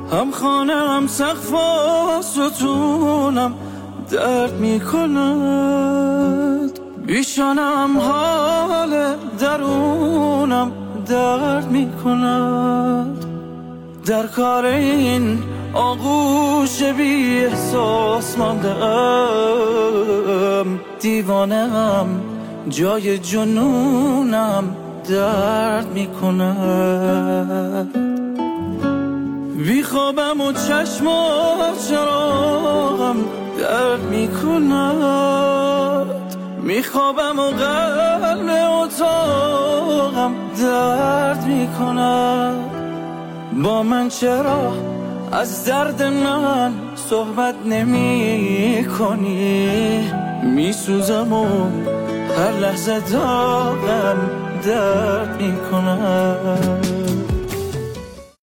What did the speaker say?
هم خانم سقف و ستونم درد می کند، بیشانم حال درونم درد می کند. در کار این آغوش بی احساس ماندم، دیوانم جای جنونم درد می کند. بی خوابم و چشم و چراغم درد می کند، می خوابم و قلب اتاقم درد می کند. با من چرا از درد من صحبت نمی کنی؟ می سوزم و هر لحظه داغم درد می کند.